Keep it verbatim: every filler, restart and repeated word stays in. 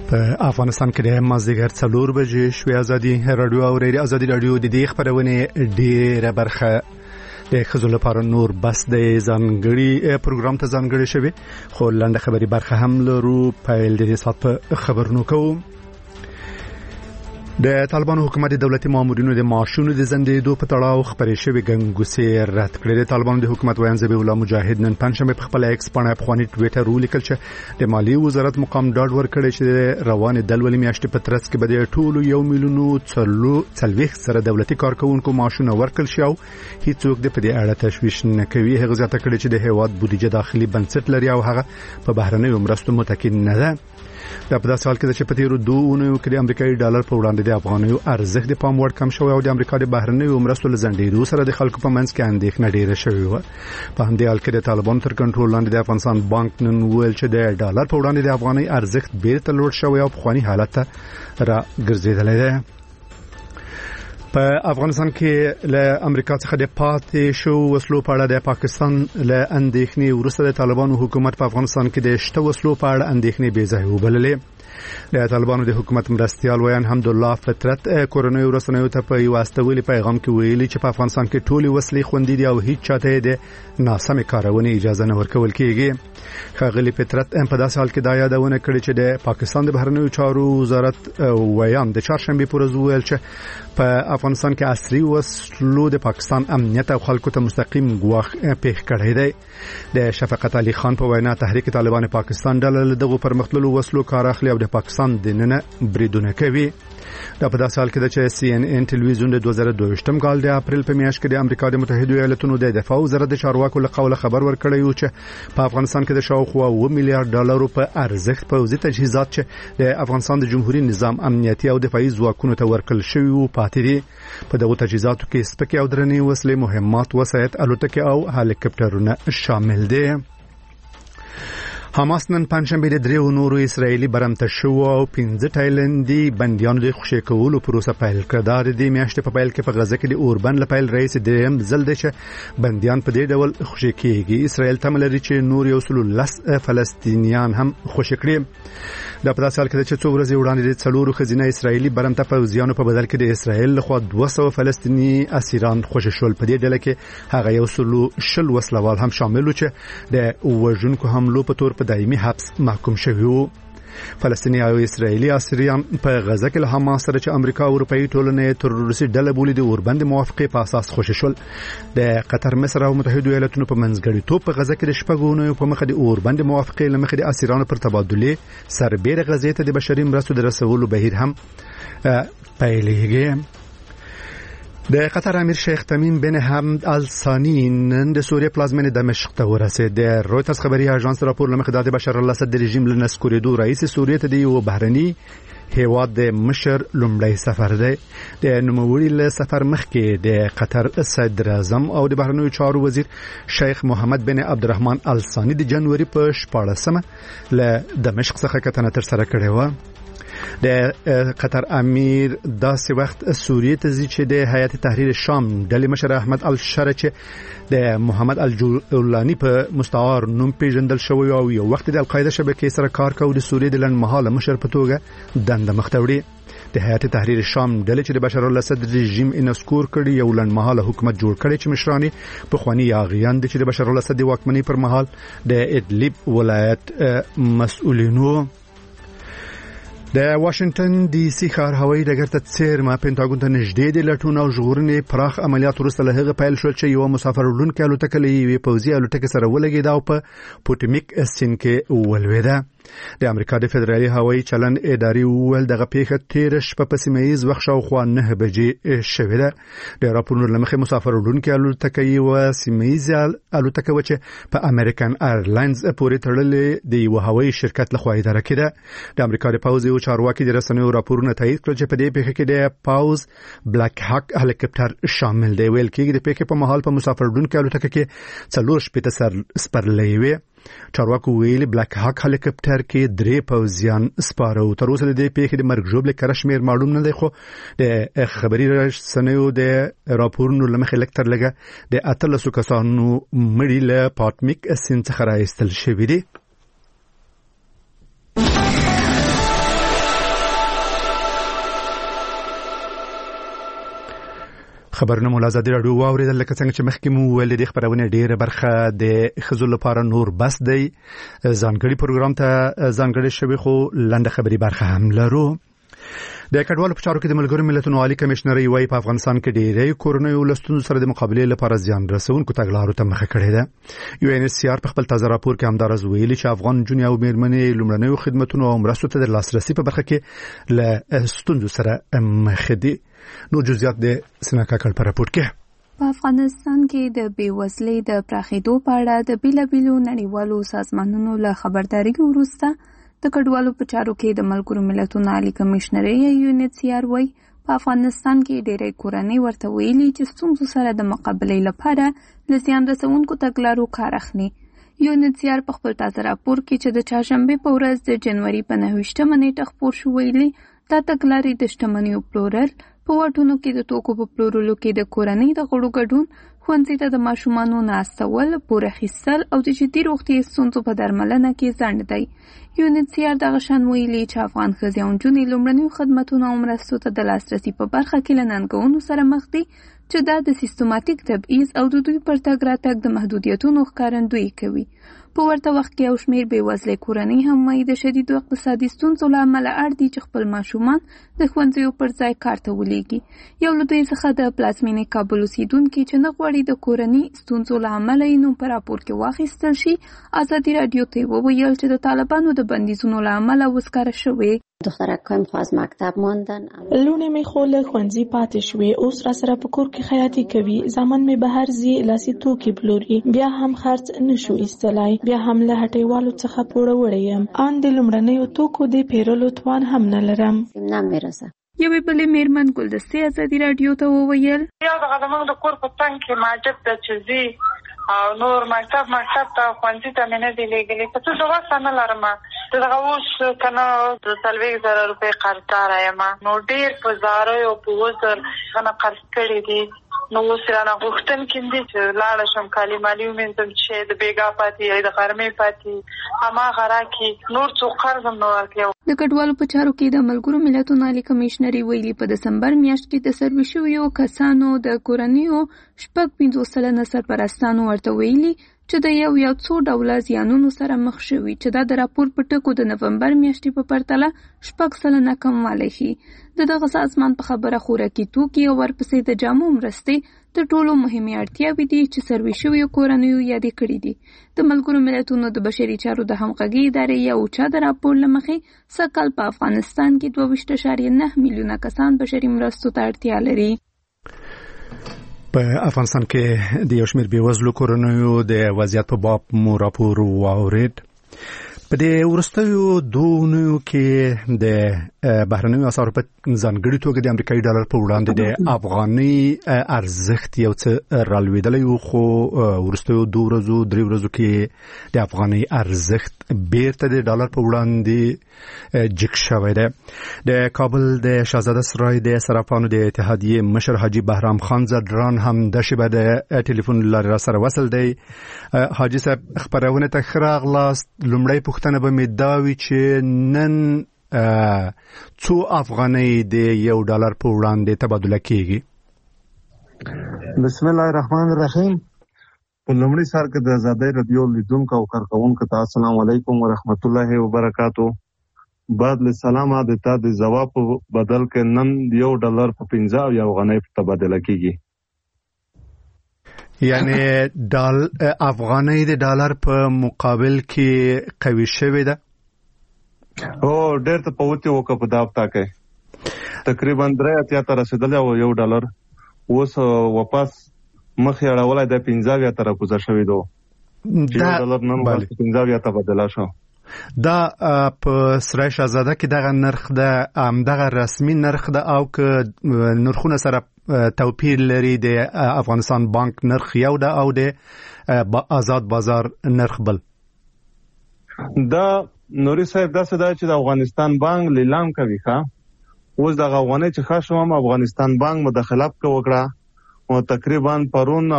په افغانستان کې د مازدیګر څلور بجې شوې ازادي رادیو او ریډیو ازادي رادیو د دې خبرونه ډیره برخه د ښځو لپاره نور بس د ځانګړي پروګرام ته ځانګړي شوی خو لاندې خبري برخه هم لرو پیل د دې سات په خبرونو کوو. د طالبانو حکومت د دولتي مامورینو د معاشونو د زندېدو په تړاو خبرې شوې ګنګوسې رد کړې. د طالبانو د حکومت ویان ذبیح الله مجاهد نن پنځشنبه په خپل ایکس باندې افغاني ټویټر ولیکل چې د مالی وزارت مقام ډاډ ورکړی چې روان د ولې میاشتې په ترڅ کې به د ټولو یو میلیون څلو څلويخ سره دولتي کارکونکو معاشونه ورکړل شي او هیڅوک د په دې اړه تشویش نه کوي. هغه ځکه کړي چې د هیواد بودیجه داخلي بنسټ لري او هغه په بهرنیو مرستو متکی نه ده. دا په داسې حال کې چې په تیرو دوه اونیو کې د امریکایي ډالر په وړاندې د افغانیو ارزښت د پام وړ کم شوی او د امریکا د بهرنیو مرستو لزندېدو سره د خلکو په منځ کې اندېښنه ډیره شوې و. په همدې حال کې د طالبانو تر کنټرول لاندې د افغانستان بانک نن ویل چې د ډالر په وړاندې د افغاني ارزښت بیرته لوړ شوی او په خواني حالت ته را ګرځېدلی دی. په افغانستان کې له امریکا څخه د پاتې شو وسلو په اړه د پاکستان له اندېښنې وروسته د طالبانو حکومت په افغانستان کې د شته وسلو په اړه اندېښنې بې ځای وبللې. د طالبانو د حکومت مرستيال ویان حمدالله فطرت کورونی ورسنیو ته په یو استویلي پیغام کې ویلي چې په افغانستان کې ټولي وسلې خوندې دي او هیڅ چاته د ناسمه کارونې اجازه نه ورکول کیږي. خاغلی فطرت په داسې حال کې دا یادونه کړې چې د پاکستان د بهرنیو چارو وزارت ویان د چهارشنبه پر ورځ ویل چې په افغانستان کې عصري وسلو د پاکستان امنیت او خلکو ته مستقیم ګواښ پیښ کړی دی. د شفقت علي خان په وینا تحریک طالبان پاکستان ډله دغه پرمختللو وسلو کار اخلي او د پاکستان دننه بریدونه کوي. دا په داسې حال کې چې سی ان ان ټلویزیون د دوه زره دوه کال د اپریل په میاشت کې د امریکا د متحده ایالاتونو د دفاع وزارت د چارواکو له قوله خبر ورکړی و چې په افغانستان کې د شاوخوا اوه میلیارډ ډالرو په ارزښت پوځي تجهیزات چې د افغانستان د جمهوریت نظام امنیتي او دفاعي ځواکونو ته ورکړل شوی وو پاتې دي. په دغه تجهیزاتو کې سپکې او درنې وسلې، مهمات، وسایط، الوتکې او هلیکاپټرونه شامل دي. حماس نن پنځشنبه د دریو نورو اسرایلی برمته شو او پنځه تایلندي بندیانو د خوشی کولو پروسه پیل کړه. دا د دې میاشتې په پیل کې په غزه کې د اوربن لپاره رئیس دریم ځل دی چې بندیان په دې ډول خوشی کیږي. اسرائیل تم لري چې نور یو سلو لس فلسطینیان هم خوشی کړي. دا په داسې حال کې چې څو ورځې وړاندې د څلورو خزینه اسرایلی برمته پوځیانو په بدل کې د اسرائیل لخوا دوه سوه فلسطینی اسیران خوشی شول. په دې ډله کې هغه یو سلو شل وسلوال هم شامل و چې د وژونکو حملو په تور په دایمي حبس محکوم شوی وو. فلسطینی او اسرایلی اسیران په غزه کې له حماس سره چې امریکا او اروپאי ټولنې تروریستي ډله بولي د اوربند موافقه په اساس خوشی شول. د قطر، مصر او متحده ایالاتونو په منځګړیتوب په غزه کې د شپږونو په مخ د اوربند موافقه لمخې د اسیرانو پر تبادله سربېره غزې ته د بشري مرستو د رسولو بهیر هم پیلېږي. د قطر امیر شیخ تمیم بن حمد ال ثانی نن د سوریه پلازمینې دمشق ته ورسېد. د رویترز خبري اژانس راپور لمخې د بشار الاسد د رژیم لنسکوریدو رئیس سوریه ته دی او بهرني هیواد د مشر لومړی سفر دی. د نوموړي له سفر مخکې د قطر صدر اعظم او د بهرنیو چارو وزیر شیخ محمد بن عبدالرحمن ال ثانی د جنوري په شپاړسمه له دمشق څخه کتنه تر سره کړې و. د قطر امیر داسې وخت سوریه ته ځي چې د هیئت تحریر شام ډلې مشر احمد الشره چې د محمد الجولانی په مستعار نوم پیژندل شوی او یو وخت د القاعده شبکې سره کار کوي د سوریه د لنډمهاله مشر په توګه دنده مخ ته وړي. د هیئت تحریر شام ډلې چې د بشار الاسد رژیم انسکور کړي یو لنډمهاله حکومت جوړ کړي چې مشرانی په خواني یاغیان دي چې د بشار الاسد د واکمنۍ پر مهال د ادلب ولایت مسؤلینو. د واشنگټن ډي سي ښار هوایي ډګر ته څیرمه پینټاګون ته نږدې د لټون او ژغورنې پراخ عملیات وروسته له هغه پیل شول چې یو مسافر وړونکی الوتکه له یوې پوځي الوتکې سره ولګېده او په پوټمیک سیند کې ولوېده. د امریکا د فدرالي هوایي چلند اداري وویل دغه پیښه تیر شپه په سیمه ییز وخت شاوخوا نه بجې شوې ده. د راپورونو له مخې مسافر وړونکی الوتکه یوه سیمه ییزه الوتکه وه چې په امریکن ایرلاینز پورې تړلې د یوه هوایي شرکت لخوا اداره کېده. د امریکا د پوځ یو چارواکي د رسنیو راپورونه تایید کړل چې په دې پیښه کې د پاوز بلاک هاک هلیکاپټر شامل دی. ویل کېږي د پیښې په مهال په مسافر وړونکي الوتکه کې څلور شپېته سپرلۍ وې. چارواکو ویلي بلاک هاک هلیکاپټر کې درې پوځیان سپاره او تر اوسه د دې پیښې د مرګ ژوبل کړه شمیر معلوم نه دی خو د خبري رسنیو د راپورونو لمخې لکتر لګه د اتلسو کسانو مړي له پاتمیک سیند څخه راایستل شوی دی. خبرونه مولا ازادي راډیو واوریدل لکه څنګه چې مخکې مو ویل دي خبرونه ډیره برخه د خزو لپاره نور بس دی ځانګړي پروګرام ته ځانګړي شوی خو لنډه خبري برخه هم لرو. د کډوالو په چارو کې د ملګرو ملتونو عالی کمشنري وايي په افغانستان کې ډېری کورنۍ ولستون سره د مقابله لپاره ځان رسونکو تګلارو ته مخه کړې ده. یو ان ایچ سی آر په خپل تازه راپور کې همدارز ویلي چې افغان جونې او میرمنې لومړنیو خدماتو او مرستو ته د لاسرسي په برخه کې له ستونزو سره مخ دي. نو جزئیات د سناکا کړ په راپور کې په افغانستان کې د بیوزلۍ د پراخېدو په اړه د بیلابیلو نړیوالو سازمانونو له خبرداري وروسته د کډوالو په چارو کې د ملګرو ملتونو عالی کمشنري یو ان ایچ سی آر وايي په افغانستان کې ډېرې کورنۍ ورته ویلي چې ستونزو سره د مقابلې لپاره له زیان رسونکو تګلارو کار اخلي. یو ان ایچ سی آر په خپل تازه راپور کې چې د چهارشنبې په ورځ د جنوري په نهه ویشتمه نیټه خپور شو ویلي دا تګلارې د شتمنیو پلورل په واټونو کې د توکو په پلورلو کې د کورنۍ د غړو ګډون ښوونځي ته د ماشومانو ناستول پور اخیستل او د جدي روغتیايي ستونزو په درملنه کې ځنډ دی. یو ان ایچ سی آر دغه شان ویلي چې افغان ښځې او نجونې لومړنیو خدماتو او مرستو ته د لاسرسي په برخه کې له ننګونو سره مخ دي چې دا د سیستماتیک تبعیض او د دوی پر تګ راتګ د محدودیتونو ښکارندویي کوي. په ورته وخت کې یو شمېر بېوزلې کورنۍ هم وایي د شدیدو اقتصادي ستونزو له امله اړ دي چې خپل ماشومان د ښوونځیو پر ځای کار ته ولېږي. یو له دوی څخه د پلازمېنې کابل اوسېدونکي چې نه غواړي د کورني ستونزو له امله یې نوم په راپور کې واخیستل شي ازادي راډیو ته وویل چې د طالبانو د بندیزونو له امله وسکاره شوې. دخترکایم خو از مکتب ماندن. لونې مې خو له ښوونځي پاتې شوې، اوس را سره په کور کې خیاطي کوي. زامن مې بهر ځي لاسي توکي پلوري، بیا هم خرڅ نشو ایستلای، بیا هم له هټیوالو څخه پوروړی یم. ان د لومړنیو توکو د پیرلو توان هم نه لرم. نه میرسه. یوې بلې میرمن ګلدستې ازادي راډیو ته وویل یو دغه زموږ د کور په څنګ کې ماجب ته چې ځي او نور مکتب مکتب ته ښوونځي ته مې نه دي لېږلي. په څه وسه نه لرم. دغه اوس که نه د څلوېښت زره روپۍ قرضداره یم، نو ډېر په زاریو په وزر هغه نه قرض کړي دي. نو اوس رانه غوښتونکي دي چې لاړه شم کالي مالي ومینځم چې د بېګا پاتې یا د غرمې پاتې هماغه راکړي، نور څو قرض هم نه ورکوي. د کډوالو په چارو کې د ملګرو ملتونو عالی کمشنري ویلي په دسمبر میاشت کې د سروي شویو کسانو د کورنیو شپږ پنځوس سلنه سرپرستانو ورته ویلي چې د یو یا څو ډوله زیانونو سره مخ شوي، چې دا د راپور په ټکو د نومبر میاشتې په پرتله شپږ سلنه کموالی ښيي. د دغه سازمان په خبره خوراکي توکي او ورپسې د جامو مرستې د ټولو مهمې اړتیاوې دي چې سروي شویو کورنیو یادې کړي دي. د ملګرو ملتونو د بشري چارو د همغږۍ ادارې یا اوچا د راپور له مخې سږ په افغانستان کې دوه ویشت اعشاریه نه میلیونه کسان بشري مرستو ته اړتیا لري. په افغانستان کې د یو شمېر بېوزلو کورنیو د وضعیت په باب مو راپور واورېد. په دې وروستیو دوه اونیو کې د بهرنیو اسعارو په ځانګړي توګه د امریکایي ډالر په وړاندې د افغاني ارزښت یو څه رالوېدلی و، خو وروستیو دوه ورځو درې ورځو کې د افغاني ارزښت بیرته د ډالر په وړاندې جګ شوی دی. د کابل د شاهزاده سرای د صرافانو د اتحادیې مشر حاجي بهرام خان زدران هم د شبه د ټلیفون لارې را سره وصل دی. حاجي صاحب خبرونه ته ښه راغلاست. لومړی پوښتنه به مې دا وي چې نن څو افغانۍ د یو ډالر په وړاندې تبادله کیږي؟ بسم الله الرحمن الرحیم. په لومړي سر کې د ازادۍ راډیو لیدونکو او کارکونکو ته السلام علیکم ورحمت الله وبرکاتو. بعد له سلامه د تا د جواب په بدل کې نن یو ډالر په پنځه او یو افغانۍ په تبادله کیږي. یعنی ډال افغانۍ د ډالر په مقابل کې قوي شوې ده. او ډېر ته پوتې وکړه په دا هفته کې تقریبا درې اتیا ته رسېدلی او یو ډالر اوس واپس مخې اړولی د پنځه اویا ته راکوزه شوی دی. یو ډالر نن ورځ پنځه اویا ته بدله شو. دا په سرای شاهزاده کې دغه نرخ ده، همدغه رسمي نرخ ده او که نرخونه سره توپیر لري؟ د افغانستان بانک نرخ یو ده او د آزاد بازار نرخ بل؟ دا نوري صاحب داسې ده چې د افغانستان بانک لیلام کوي. ښه اوس دغه افغانۍ چې ښه شوم افغانستان بانک مداخله وکړه او تقریبا پرون